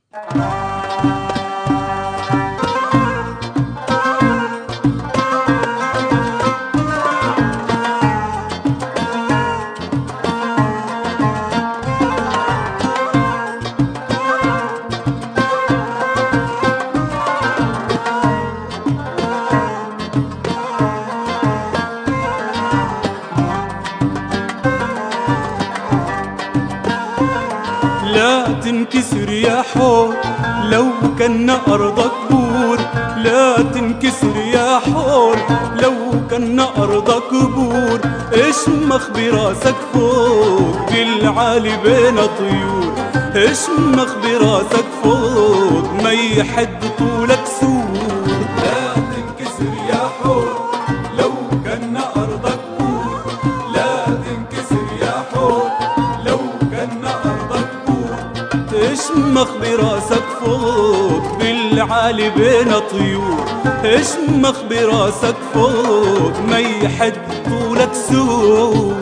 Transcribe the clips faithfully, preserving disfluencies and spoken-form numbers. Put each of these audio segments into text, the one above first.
لا تنكسر يا حور لو كان أرضك بور، لا تنكسر يا حور لو كان أرضك بور. اشمخ براسك فوق بالعالي بين طيور، اشمخ براسك فوق ما يحد طولك سور. لا تنكسر يا حور لو كان أرضك بور، لا تنكسر يا حور لو كان أرضك بور. اشمخ براسك فوق بالعالي بين طيور، اشمخ براسك فوق ما يحد طولك سور.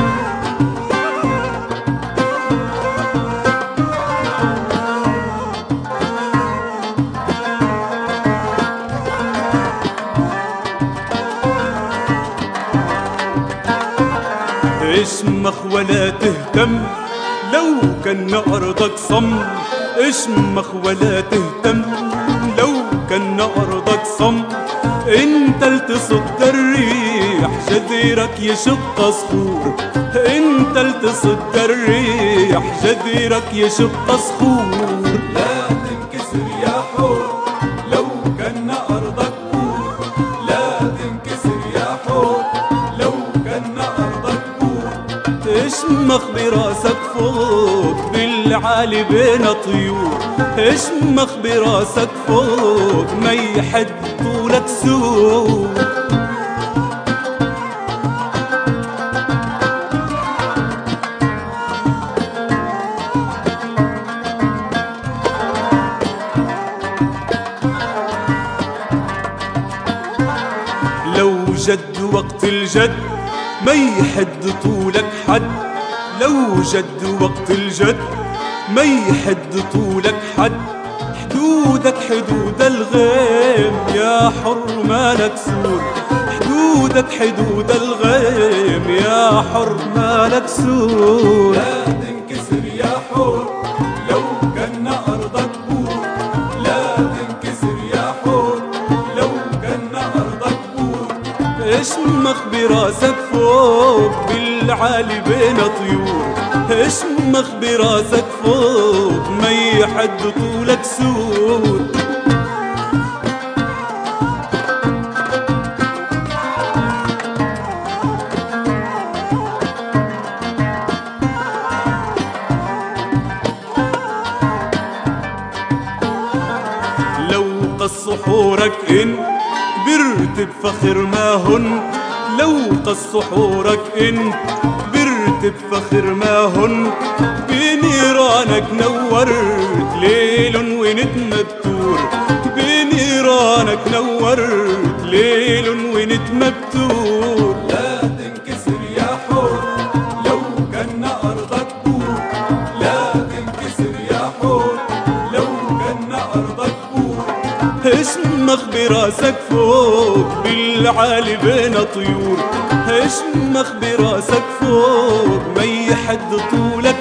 اشمخ ولا تهتم لو كان أرضك صم، اشمخ ولا تهتم لو كان أرضك صم. انت لتصد الريح جديرك يشق صخور، انت لتصد الريح جديرك يشق صخور. لا تنكسر يا حور لو كان أرضك بور، لا تنكسر يا حور لو كان أرضك بور. اشمخ براسك فوق بالعالي بين طيور، اشمخ براسك فوق ما يحد طولك سور. لو جد وقت الجد ما يحد طولك حد، لو جد وقت الجد ما يحد طولك حد. حدودك حدود الغيم يا حر مالك سور، حدودك حدود الغيم يا حر مالك سور. لا تنكسر يا حور لو كان أرضك بور، لا تنكسر يا حور لو كان أرضك بور. اشمخ براسك فوق بالعالي بين طيور، اشمخ براسك فوق ما يحد طولك سور. لو قص حورك إن كبرت بفخر ما هن، لو قص حورك إن كبرت بفخر ما هن. بنيرانك نورت ليل ونت مبتور، بنيرانك نورت ليل ونت مبتور. لا تنكسر يا حور لو كان أرضك بور، لا تنكسر يا حور لو كان أرضك بور. اشمخ براسك فوق بالعالي بين طيور، اشمخ براسك فوق ما يحد طولك